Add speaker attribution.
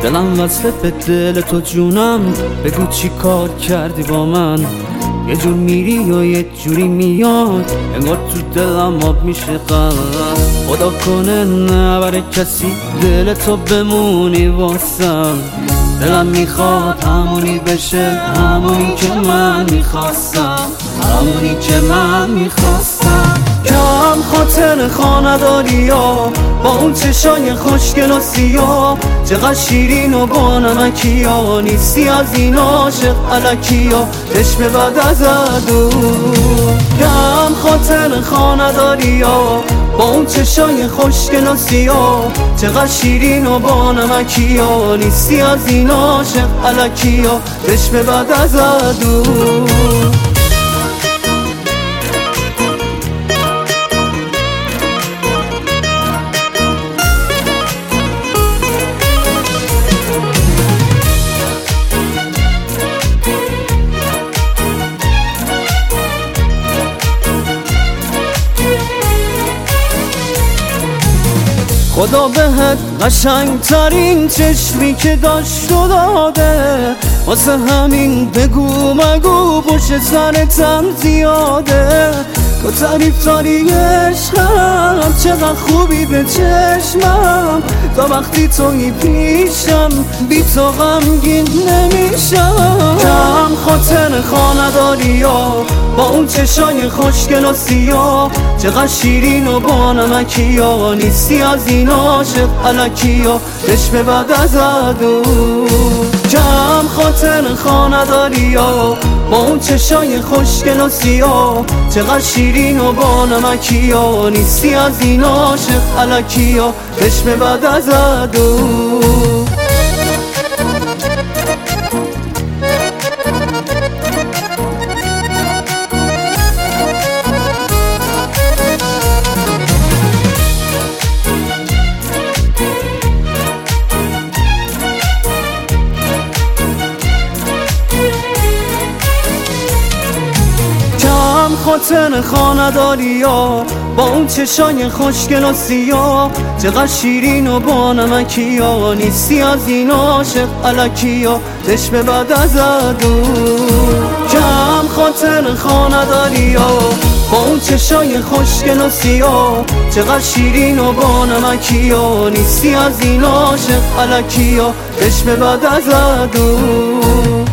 Speaker 1: دلم وصله به دل تو جونم، بگو چی کار کردی با من؟ یه جور میری و یه جوری میاد، انگار تو دلم آب میشه قلب. خدا کنه نبره کسی دل تو بمونی واسم. دلم میخواد همونی بشه، همونی که من میخواستم، همونی که من میخواستم. کم خاطر خانداری ها با اون چشای خوشگل و سیاه، چقدر شیرین و با نمکی ها، نیستی از این عاشق علکی ها، چشم بد از عدو. کم خاطر خانداری ها با اون چشای خوشگل و سیاه، چقدر شیرین و با نمکی ها، نیستی از این عاشق علکی ها، چشم بد از عدو. خدا بهت قشنگترین چشمی که داشت و داده، واسه همین بگو مگو پشت سرتم زیاده. تو تعریف داری عشقم، چقدر خوبی به چشمم، تا وقتی تویی پیشم بی تو غمگین نمیشم. کم خاطر خانداری ها با اون چشای خوشگل و سیاه، چقدر شیرین و با نمکی ها، نیستی از این عاشق علکی ها، چشم بد از عدو. کم خاطر خانداری ها با اون چشای خوشگل و سیاه، چقدر شیرین و با نمکی ها، نیستی از این عاشق علکی ها، چشم بد از عدو. خاطر خانداری ها با اون چشای خوشگل و سیاه، چقدر شیرین و با نمکی ها، نیستی از این عاشق علکی ها، چشم بد از عدو. کم خاطر خانداری ها با اون چشای خوشگل و سیاه، چقدر شیرین و با نمکی ها، نیستی از این عاشق علکی ها، چشم بد از عدو.